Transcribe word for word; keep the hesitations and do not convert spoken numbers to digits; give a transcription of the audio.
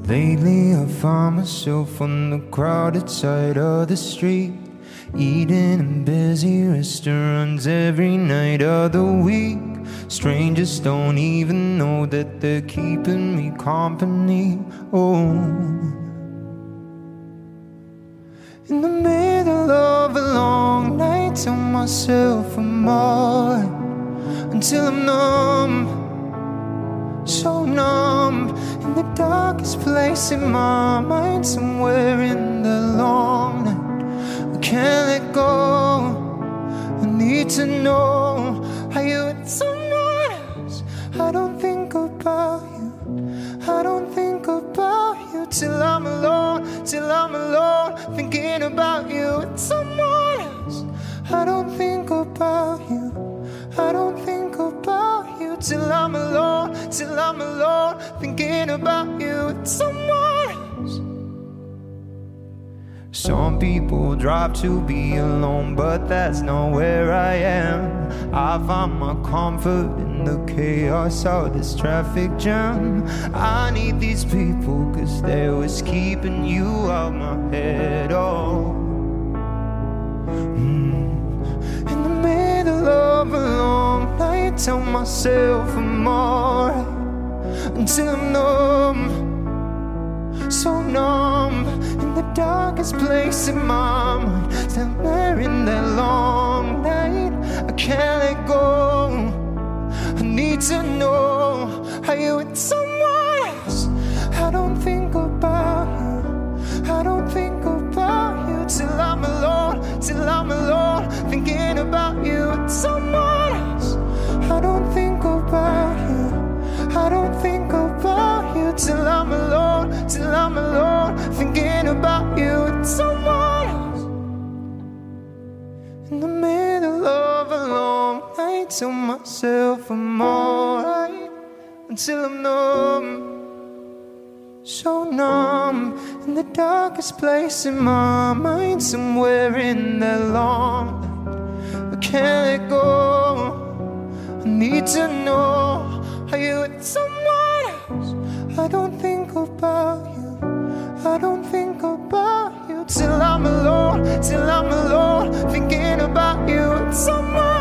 Lately I find myself on the crowded side of the street, eating in busy restaurants every night of the week. Strangers don't even know that they're keeping me company. Oh, in the middle of a long night, tell myself I'm alright until I'm numb, so numb. In the darkest place in my mind, somewhere in the long night, I can't let go. I need to know, are you with someone else? I don't think about you, I don't think about you till I'm alone, till I'm alone, thinking about you with someone else. I don't think about you, I don't think about you till I'm alone, till I'm alone, thinking about you with someone else. Some people drive to be alone, but that's not where I am. I find my comfort in the chaos of this traffic jam. I need these people, cause they're what's keeping you out my head. Oh, mm. In the middle of a long night, tell myself I'm alright until I'm numb, so numb. In the darkest place in my mind, somewhere in that long night, I can't let go. I need to know, are you with someone else? I don't think about you, I don't think about you till I'm alone, till I'm alone, thinking about you with someone else. I don't think about you, I don't think about you till I'm alone, till I'm alone, thinking about you with someone else. In the middle of a long night, tell myself I'm alright until I'm numb, so numb. In the darkest place in my mind, somewhere in that long night, I can't let go. I need to know, are you with someone else? I don't think about you, I don't think about you till I'm alone, till I'm alone, thinking about you with someone else.